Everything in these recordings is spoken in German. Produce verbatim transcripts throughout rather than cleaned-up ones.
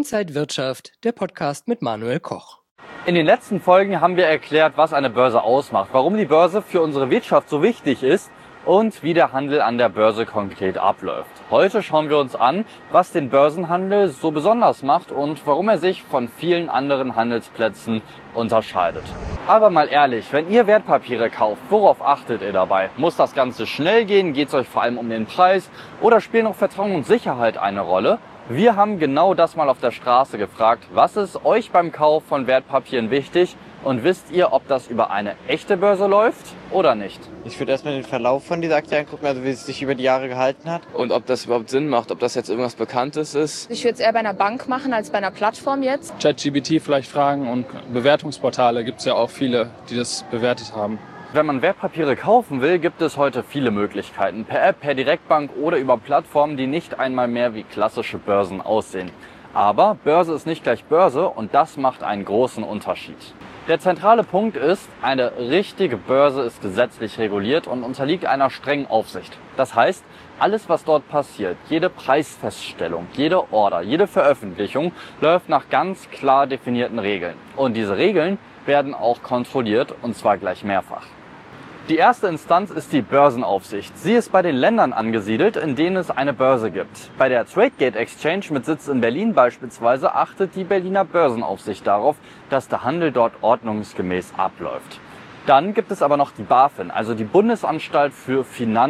Inside Wirtschaft, der Podcast mit Manuel Koch. In den letzten Folgen haben wir erklärt, was eine Börse ausmacht, warum die Börse für unsere Wirtschaft so wichtig ist und wie der Handel an der Börse konkret abläuft. Heute schauen wir uns an, was den Börsenhandel so besonders macht und warum er sich von vielen anderen Handelsplätzen unterscheidet. Aber mal ehrlich, wenn ihr Wertpapiere kauft, worauf achtet ihr dabei? Muss das Ganze schnell gehen? Geht es euch vor allem um den Preis? Oder spielen auch Vertrauen und Sicherheit eine Rolle? Wir haben genau das mal auf der Straße gefragt. Was ist euch beim Kauf von Wertpapieren wichtig? Und wisst ihr, ob das über eine echte Börse läuft oder nicht? Ich würde erstmal den Verlauf von dieser Aktie angucken, also wie es sich über die Jahre gehalten hat. Und ob das überhaupt Sinn macht, ob das jetzt irgendwas Bekanntes ist. Ich würde es eher bei einer Bank machen als bei einer Plattform jetzt. ChatGPT vielleicht fragen und Bewertungsportale gibt es ja auch viele, die das bewertet haben. Wenn man Wertpapiere kaufen will, gibt es heute viele Möglichkeiten. Per App, per Direktbank oder über Plattformen, die nicht einmal mehr wie klassische Börsen aussehen. Aber Börse ist nicht gleich Börse und das macht einen großen Unterschied. Der zentrale Punkt ist, eine richtige Börse ist gesetzlich reguliert und unterliegt einer strengen Aufsicht. Das heißt, alles, was dort passiert, jede Preisfeststellung, jede Order, jede Veröffentlichung läuft nach ganz klar definierten Regeln. Und diese Regeln werden auch kontrolliert, und zwar gleich mehrfach. Die erste Instanz ist die Börsenaufsicht. Sie ist bei den Ländern angesiedelt, in denen es eine Börse gibt. Bei der Tradegate Exchange mit Sitz in Berlin beispielsweise achtet die Berliner Börsenaufsicht darauf, dass der Handel dort ordnungsgemäß abläuft. Dann gibt es aber noch die BaFin, also die Bundesanstalt für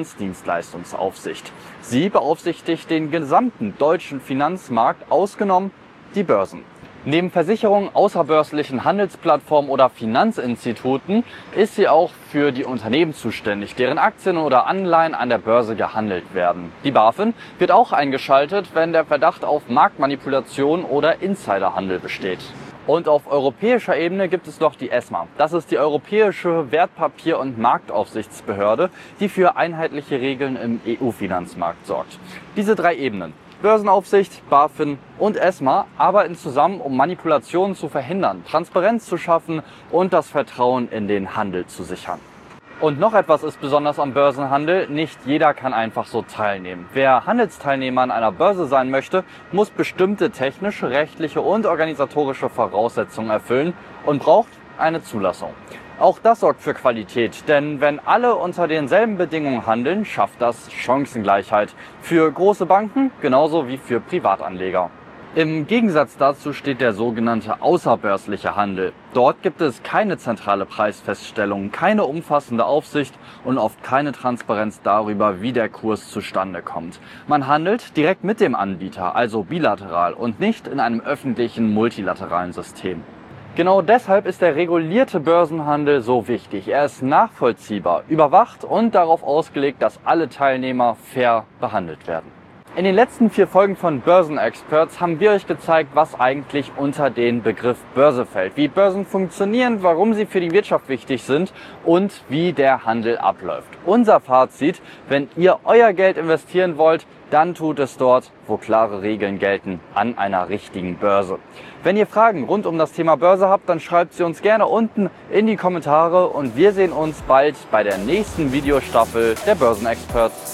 Finanzdienstleistungsaufsicht. Sie beaufsichtigt den gesamten deutschen Finanzmarkt, ausgenommen die Börsen. Neben Versicherungen, außerbörslichen Handelsplattformen oder Finanzinstituten ist sie auch für die Unternehmen zuständig, deren Aktien oder Anleihen an der Börse gehandelt werden. Die BaFin wird auch eingeschaltet, wenn der Verdacht auf Marktmanipulation oder Insiderhandel besteht. Und auf europäischer Ebene gibt es noch die ESMA. Das ist die Europäische Wertpapier- und Marktaufsichtsbehörde, die für einheitliche Regeln im E U-Finanzmarkt sorgt. Diese drei Ebenen, Börsenaufsicht, BaFin und ESMA, arbeiten zusammen, um Manipulationen zu verhindern, Transparenz zu schaffen und das Vertrauen in den Handel zu sichern. Und noch etwas ist besonders am Börsenhandel: Nicht jeder kann einfach so teilnehmen. Wer Handelsteilnehmer an einer Börse sein möchte, muss bestimmte technische, rechtliche und organisatorische Voraussetzungen erfüllen und braucht eine Zulassung. Auch das sorgt für Qualität, denn wenn alle unter denselben Bedingungen handeln, schafft das Chancengleichheit für große Banken genauso wie für Privatanleger. Im Gegensatz dazu steht der sogenannte außerbörsliche Handel. Dort gibt es keine zentrale Preisfeststellung, keine umfassende Aufsicht und oft keine Transparenz darüber, wie der Kurs zustande kommt. Man handelt direkt mit dem Anbieter, also bilateral und nicht in einem öffentlichen multilateralen System. Genau deshalb ist der regulierte Börsenhandel so wichtig. Er ist nachvollziehbar, überwacht und darauf ausgelegt, dass alle Teilnehmer fair behandelt werden. In den letzten vier Folgen von Börsenexperts haben wir euch gezeigt, was eigentlich unter den Begriff Börse fällt, wie Börsen funktionieren, warum sie für die Wirtschaft wichtig sind und wie der Handel abläuft. Unser Fazit: Wenn ihr euer Geld investieren wollt, dann tut es dort, wo klare Regeln gelten, an einer richtigen Börse. Wenn ihr Fragen rund um das Thema Börse habt, dann schreibt sie uns gerne unten in die Kommentare und wir sehen uns bald bei der nächsten Videostaffel der Börsenexperts.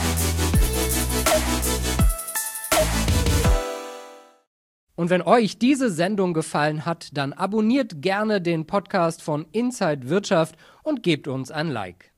Und wenn euch diese Sendung gefallen hat, dann abonniert gerne den Podcast von Inside Wirtschaft und gebt uns ein Like.